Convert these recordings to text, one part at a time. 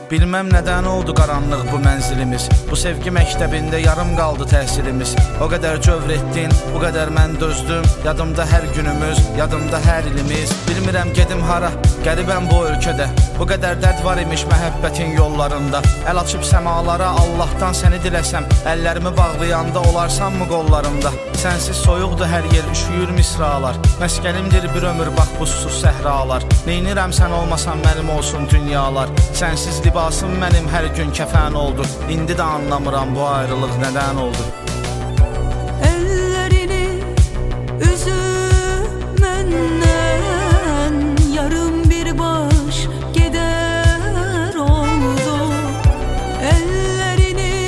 Bilməm nədən oldu qaranlıq bu mənzilimiz. Bu sevgi məktəbində yarım qaldı təhsilimiz. O qədər cövr etdin, bu qədər mən dözdüm. Yadımda hər günümüz, yadımda hər ilimiz. Bilmirəm gedim hara, qəribəm bu ölkədə. Bu qədər dərd var imiş məhəbbətin yollarında. Əl açıb səmalara Allahdan səni diləsəm, əllərimi bağlayanda olarsanmı qollarımda? Sənsiz soyuqdur hər yer, üşüyür misralar. Məskənimdir bir ömür bax bu susuz səhralar. Neynirəm sən olmasan mənim olsun dünyalar. Sənsiz libasım mənim hər gün kəfən oldu. İndi də anlamıram bu ayrılıq nədən oldu. Əllərini üzüb məndən, yarım bir baş gedər oldu. Əllərini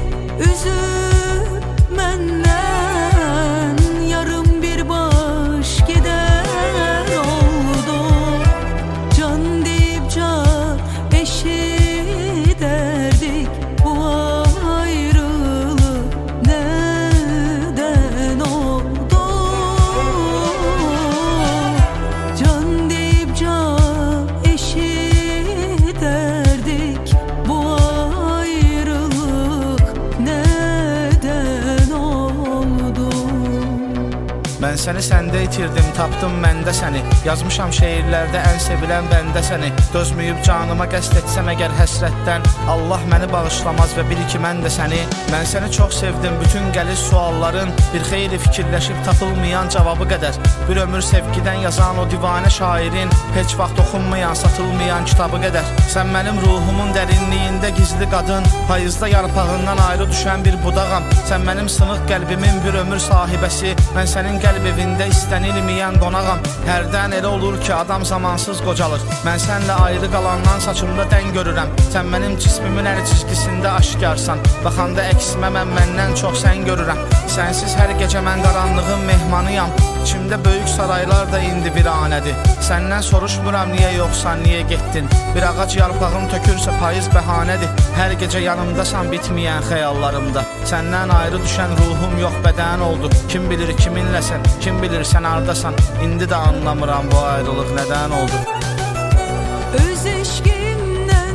üzüb məndən, yarım bir baş gedər oldu. Can deyib can eşidərdik, bu ayrılık nədən oldu? Can deyib can eşidərdik, bu ayrılık nədən oldu? Mən səni səndə itirdim, tapdım məndə səni. Yazmışam şeirlərdə ən sevilən bəndə səni. Dözməyib canıma qəsd etsəm əgər həsrətdən, Allah məni bağışlamaz və bil ki mən də səni. Mən səni çox sevdim, bütün gəlir sualların bir xeyli fikirləşib tapılmayan cavabı qədər. Bir ömür sevgidən yazan o divanə şairin heç vaxt oxunmayan, satılmayan kitabı qədər. Sən mənim ruhumun dərinliyində gizli qadın, payızda yarpağından ayrı düşən bir budağam. Sən mənim sınıq qəlbimin bir ömür sahibəsi, mən sənin qəlb evində istənilməyən qonağam. Hərdən elə olur ki adam zamansız qocalır. Mən sənlə ayrı qalandan saçımda dən görürəm.Sən mənim cismimin hər çizgisində aşkarsan. Baxanda əksimə mən məndən çox sən görürəm. Sənsiz hər gecə mən qaranlığın mehmanıyam. İçimdə böyük saraylar da indi viranədir. Səndən soruşmuram niyə yoxsan, niyə getdin? Bir ağac yarpağın tökürsə payız bəhanədir. Hər gecə yanımdasan bitməyən xəyallarımda. Səndən ayrı düşən ruhum yox bədən oldu. Kim bilir kiminləsən, kim bilir sən hardasan. İndi də anlamıram bu ayrılıq nədən oldu. Öz eşqimdən,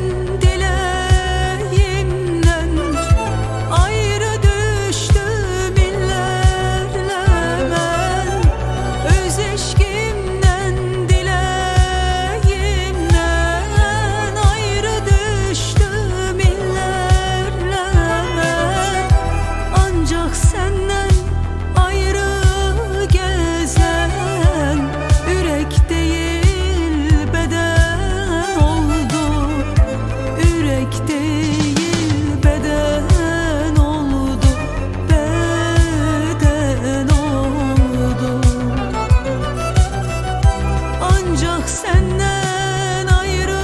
diləyimdən ayrı düşdüm illərlə mən. Öz eşqimdən, diləyimdən ayrı düşdüm illərlə mən. Ancaq səndən ayrı gəzən ürək deyil bədən oldu. Ürək deyil bədən oldu. Bədən oldu. Ancaq səndən ayrı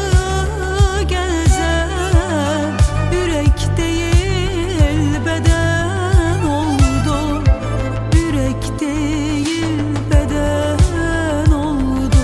gəzən ürək deyil bədən oldu. Ürək deyil bədən oldu.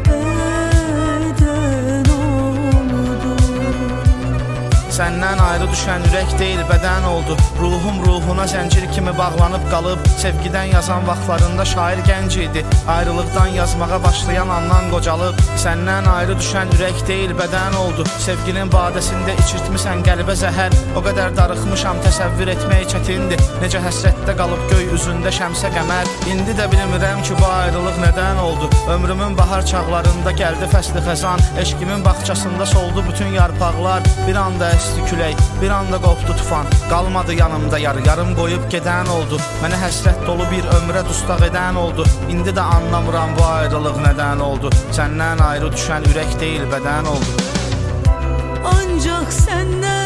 Bədən oldu. Səndən ayrı düşən ürək deyil bədən oldu. Ruhum ruhuna zəncir kimi bağlanıb qalıb. Sevgidən yazan vaxtlarında şair gənc idi. Ayrılıqdan yazmağa başlayan andan qocalıb. Səndən ayrı düşən ürək deyil bədən oldu. Sevginin badəsində içirtmisən qəlbə zəhər. O qədər darıxmışam təsəvvür etmək çətindir. Necə həsrətdə qalıb göy üzündə şəmsə qəmər. İndi də bilmirəm ki bu ayrılıq nədən oldu. Ömrümün bahar çağlarında gəldi fəsli xəzan. Eşqimin bağçasında soldu bütün yarpaqlar. Bir anda əsti külək, bir anda qopdu tufan. Qalmadı yanımda yar, yarım qoyub gedən oldu. Mənə həsrət dolu bir ömrə dustaq edən oldu. İndi də anlamıram bu ayrılıq nədən oldu. Səndən ayrı düşən ürək deyil bədən oldu. Ancaq səndən